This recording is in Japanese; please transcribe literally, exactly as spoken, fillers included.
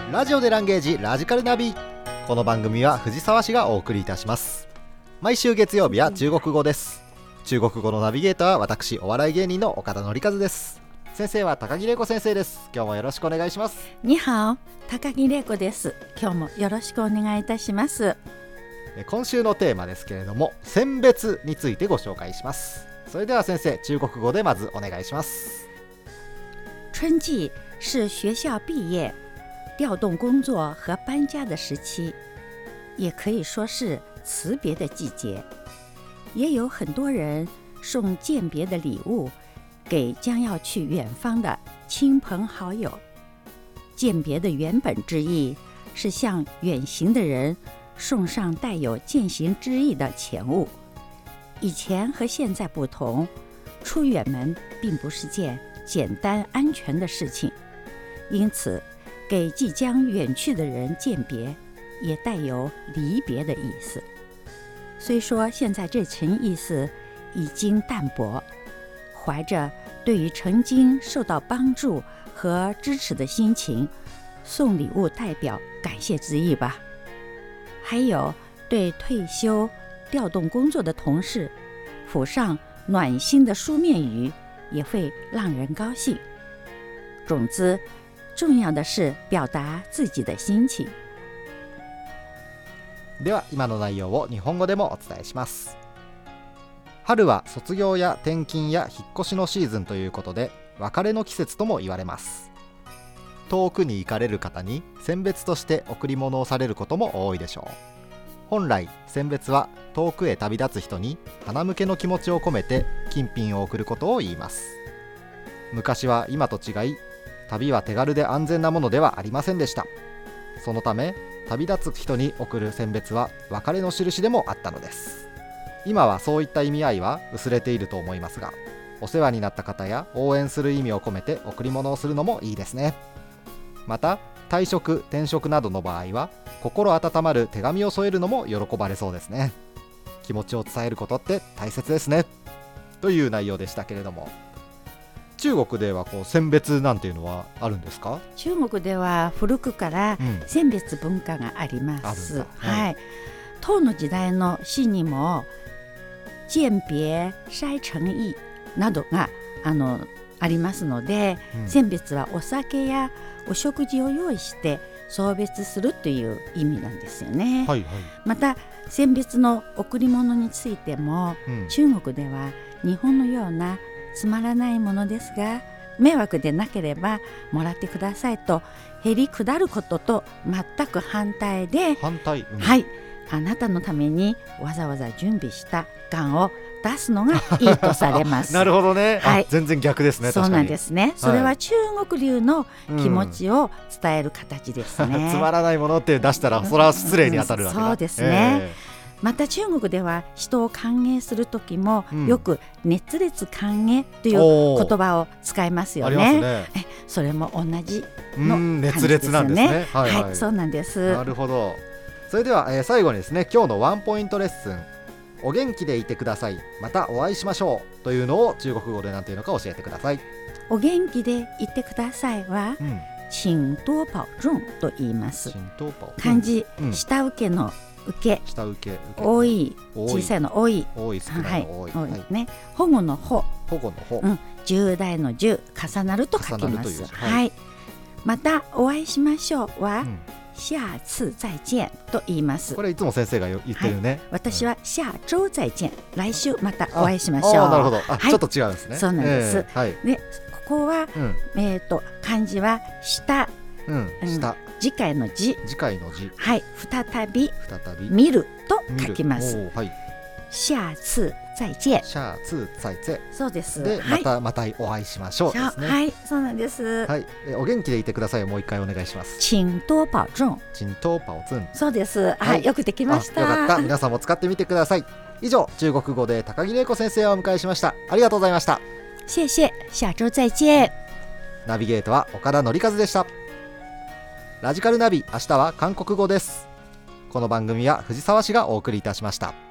ラジオでランゲージラジカルナビ。この番組は藤沢市がお送りいたします。毎週月曜日は中国語です。中国語のナビゲーターは私、お笑い芸人の岡田典和です。先生は高木玲子先生です。今日もよろしくお願いします。 にはお、高木玲子です。今日もよろしくお願いいたします。 今週のテーマですけれども、選別についてご紹介します。それでは先生、中国語でまずお願いします。 春季是学校毕业、调动工作和搬家的时期，也可以说是辞别的季节。也有很多人送饯别的礼物给将要去远方的亲朋好友。饯别的原本之意是向远行的人送上带有践行之意的钱物。以前和现在不同，出远门并不是件简单安全的事情，因此给即将远去的人饯别也带有离别的意思。虽说现在这层意思已经淡薄，怀着对于曾经受到帮助和支持的心情，送礼物代表感谢之意吧。还有对退休调动工作的同事附上暖心的书面语，也会让人高兴。总之，重要的是表達自己的心情。 では今の内容を日本語でもお伝えします。春は卒業や転勤や引っ越しのシーズンということで、別れの季節とも言われます。遠くに行かれる方に選別として贈り物をされることも多いでしょう。本来選別は遠くへ旅立つ人に花向けの気持ちを込めて金品を贈ることを言います。昔は今と違い、旅は手軽で安全なものではありませんでした。そのため旅立つ人に贈る選別は別れの印でもあったのです。今はそういった意味合いは薄れていると思いますが、お世話になった方や応援する意味を込めて贈り物をするのもいいですね。また退職転職などの場合は心温まる手紙を添えるのも喜ばれそうですね。気持ちを伝えることって大切ですね、という内容でしたけれども、中国ではこう選別なんていうのはあるんですか？ 中国では古くから選別文化があります、うんはいはい、唐の時代の詩にも饯別筛成意などがあのありますので、うん、選別はお酒やお食事を用意して送別するという意味なんですよね、はいはい、また選別の贈り物についても、うん、中国では日本のようなつまらないものですが迷惑でなければもらってくださいとへりくだることと全く反対で、 反対、うん、 はい、あなたのためにわざわざ準備した缶を出すのがいいとされますなるほどね、はい、全然逆ですね。 そうなんですね。それは中国流の気持ちを伝える形ですね、 うん、つまらないものって出したらそれは失礼に当たるわけだ、 うん、そうですね、えーまた中国では人を歓迎するときもよく熱烈歓迎という言葉を使いますよ ね,、うん、ありますね。えそれも同じの感じですよね。熱烈なんですね、はいはいはい、そうなんです。 なるほど。それでは、えー、最後にですね、今日のワンポイントレッスン、お元気でいてください、またお会いしましょうというのを中国語で何ていうのか教えてください。 お元気でいてくださいは、うん、请多保重と言います。漢字、うん、下請けの受け、 下請け、 多い、小さいの多い、 多い、少ないの多い、 はいはいね、保護の保、 保護の保、 うん、重大の重、重なると書きます。はいはい、またお会いしましょうは、うん、下次再見と言います。 これいつも先生が言ってるね、はい、 私は下周再見、来週またお会いしましょう。 なるほど、はい、ちょっと違うんですね。 そうなんです、 えーはい、 でここは、うんえー、と漢字は下、 うんうん、下次回の字、 次回の字、 はい、再び、 再び見ると書きます。 はい、 下次再見、 下次再見、 そうです。 で、はい、またまたお会いしましょうですね。 はい、そうなんです。 はい、えお元気でいてくださいをもう一回お願いします。 請多保重、 請多保重、 そうです。はい、はい、よくできました。 よかった。皆さんも使ってみてください。以上、中国語で高木玲子先生をお迎えしました。ありがとうございました。 謝謝、下周再見。 ナビゲートは岡田典和でした。ラジカルナビ、明日は韓国語です。この番組は藤沢市がお送りいたしました。